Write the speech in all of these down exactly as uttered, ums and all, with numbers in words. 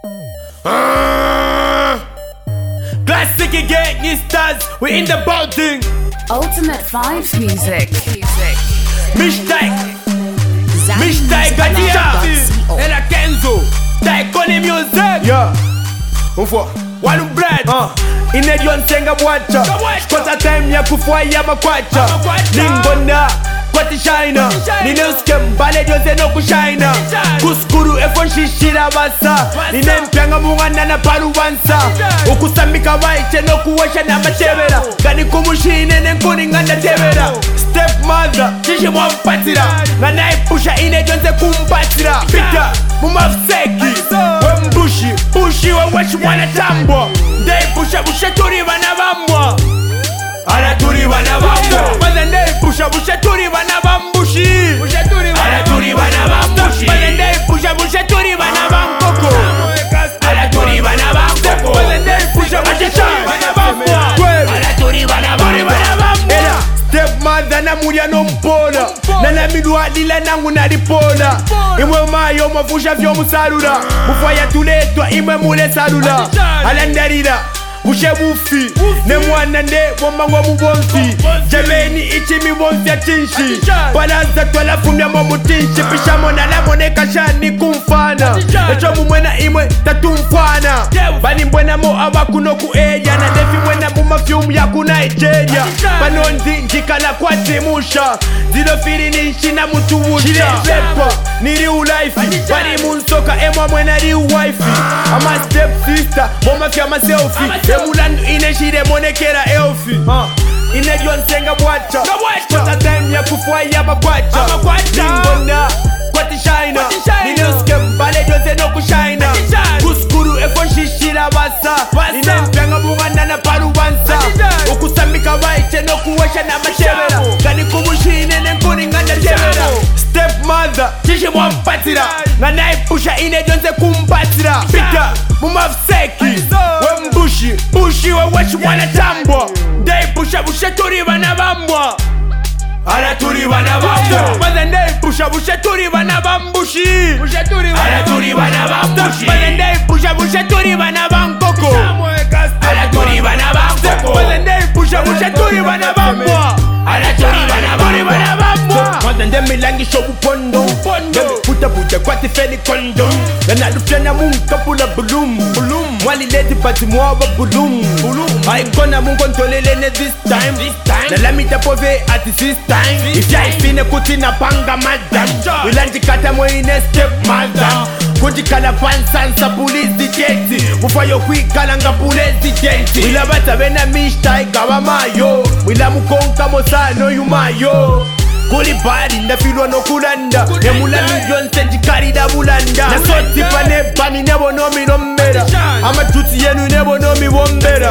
Uh, Classic gangsters, we in the building. Ultimate Vibes Music. Mishtai, Mishtai Gadia, Ella Kenzo, Taikoni Music. Yeah, Ufo, One bread. uh, Inedion Senga Bwacha, Kota time ya kufwaya makwacha, Lingona, Kwati Shina, Ninuskem, Baledio Zeno Kushina, Kuskuru Efon Shishira Basa, Ninem Pianga Mungana na Paruwansa, Ukusamika Waiche no Kuwasha na Matevera, Gani Kumushine Nenkuni Nganda Tevera, Stepmother, Chishi Mwampatira, Nanai Pusha Inedion Se Kumpatira, Peter, Mumafseki, Wembushi, Bushi wa Washi Wana Tambwa, Dei Pusha Busha Turi Vanavamwa, Ala Turi Vanavamwa, Mazende Pusha Busha Turi Vanavambushi, Ala Turi Vanavambushi, Mazende Pusha Busha Turi Vanavamkoko, Ala Turi Vanavamkoko, Mazende Pusha Busha Turi Vanavamkoko, Ala Turi Vanavamkoko. Stepmother na mulia no mpola, Nana midwa dila nangu na dipola, Imwe mayo mafusha vyo musalula, Mufaya tuletwa imwe mule salula, Alandarida Ushe bufi, ne mwana nde wamangwa mubonfi, Jameni ichi mi bonfi ya tinshi, Balanza twala fumya momu tinshi, Pisha mona la mone kashani kumfana, Echo mumwena imwe tatumfana, Bani mbwena mo awakuno kueya, Na defi mwena mumafyumu ya kuna Nigeria, Banondi njikala kwa temusha, Zilo fili nishi na mutu wusha, Chilepepa, ni real life, Bani munsoka emwa mwena real wife, Ama step sister, moma fya ma selfie, Emulandu ineshire monekera elfi Inedion Senga Bwacha, Kota time ya kufwaya makwacha, Lingona, Kwati Shina, Ninuskem, Baledio Zeno Kushina, Kuskuru Efon Shishira Basa, Ninem Pianga Mungana na Paruwansa, Ukusamika Waiche no Kuwasha na Matevera, Gani Kumushine Nenkuni Nganda Tevera, Stepmother, Chishi Mwampatira, Nanai Pusha Inedion Se Kumpatira, Peter, Mumafseki, Wembushi, Bushi wa Washi Wana Tambwa, Dei Pusha Busha Turi Vanavamwa, Ala Turi Vanavamwa, Mazende Pusha Busha Turi Vanavambushi, Ala Turi Vanavambushi, Mazende Pusha Busha Turi Vanavamkoko, Ala Turi Vanavamkoko, Mazende Pusha Busha Turi Vanavamwa, Ala Turi Vanavamwa, Mazende Milangi Shobu Pondo, Puta Puta Kwati Feli Kondo, Nana Lufyana Munka Pula Bulum, Mwali leti pati mwawa bulum, Aikona mungo ntolelene this time, Nala mita pove ati this time, Ifya ifine kuti na panga madam, Wilanji kata mweine step madam, Kujikala pansansa police dijeti, Mufayo kuikala nga police dijeti, Wila bata vena mishtai gawa mayo, Wila mukonka mosano yumayo, Kuli bari na filwa no kulanda, Nemula million senji karida bulanda, Na soti pa neba mi nebo no mi nombera, Ama tuti yenu nebo no mi wombera,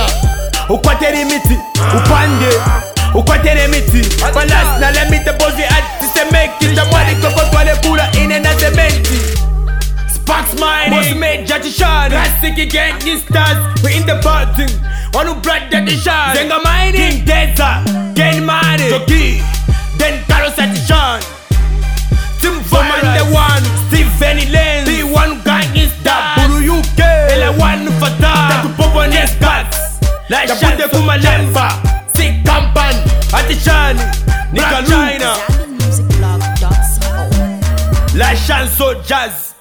Ukwateri miti, upande, Ukwatere miti, Balas na lemite bozi ati semeki, Tamwali koko twale kula ine na sementi, Sparks mining, Boss made Jati Shan, Classic gangsters, we in the building, One who brought Jati Shan, Zenga mining, King Deza, Gain money, Jogi, Then Carlos Satishan, Tim Foman the one, Steve Lane, the one gang is that Buru U K, Ela one fata, Taku Popo Nescats, La Shante Kumalemba, Sick Kampan, Atishan, Nika China, La Chanso Jazz.